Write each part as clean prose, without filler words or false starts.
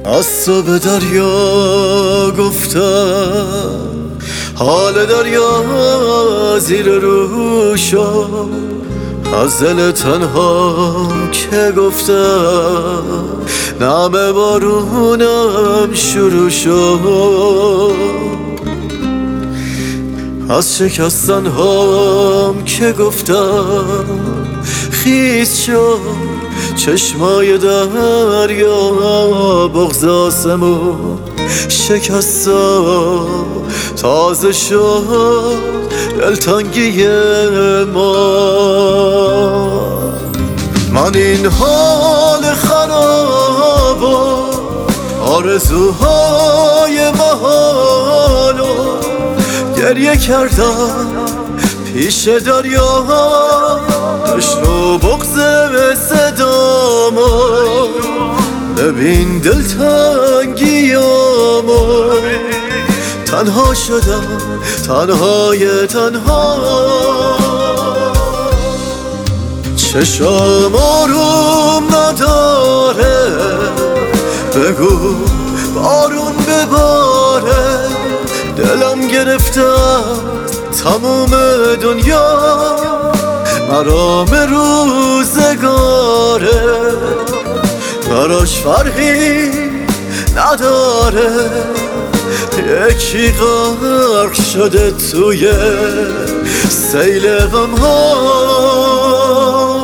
از تو به دریا گفتم، حال دریا زیر رو شد. از دل تنهام که گفتم، نم بارونم شروع شد. از شکستن هام که گفتم، خیس شد چشمای دریا. بغض آسمون شکستا، تازه شد دلتنگی ما. من این حال خراب و آرزوهای محال و گریه کردم پیش دریا. بشنو بغض صدامو، ببین دلتنگیامو. تنها شدم، تنهای تنها. چشام آروم نداره، بگو بارون بباره. دلم گرفته تموم دنیا، مرام روزگاره. براش فرقی نداره، یکی غرق شده توی سیل غم‌ها.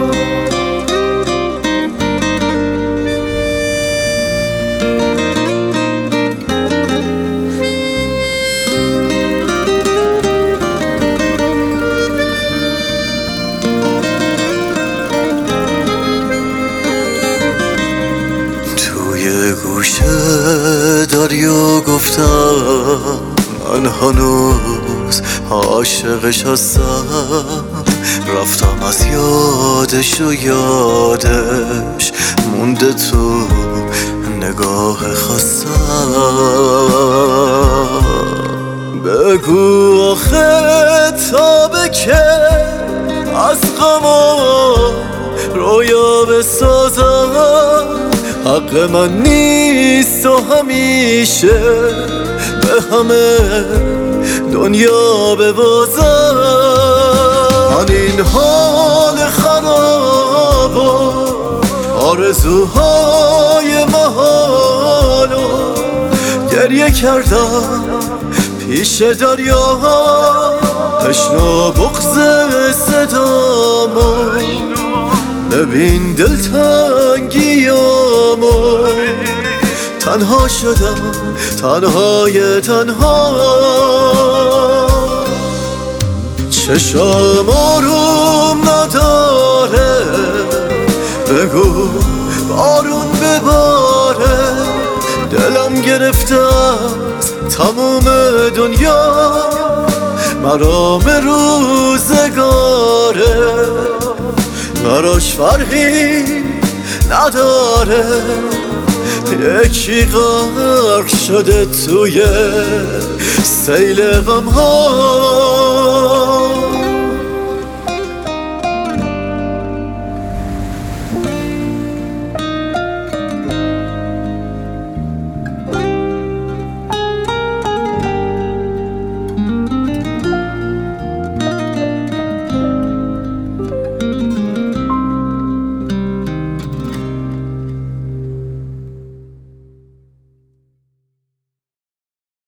گوشه دریا گفتم، من هنوز عاشقش هستم. رفتم از یادش و یادش مونده تو نگاه خستم. بگو آخه تا به که از غم رویا بسازم. حق من نیست و همیشه به همه دنیا ببازم. من این حال خراب و آرزوهای محال و گریه کردم پیش دریا. بشنو بغض صدامو، ببین دلتنگیامو. تنها شدم، تنهای تنها. چشام آروم نداره، بگو بارون بباره. دلم گرفته تموم دنیا، مرام روزگاره. براش فرقی نداره، یکی غرق شده توی سیل غم‌ها.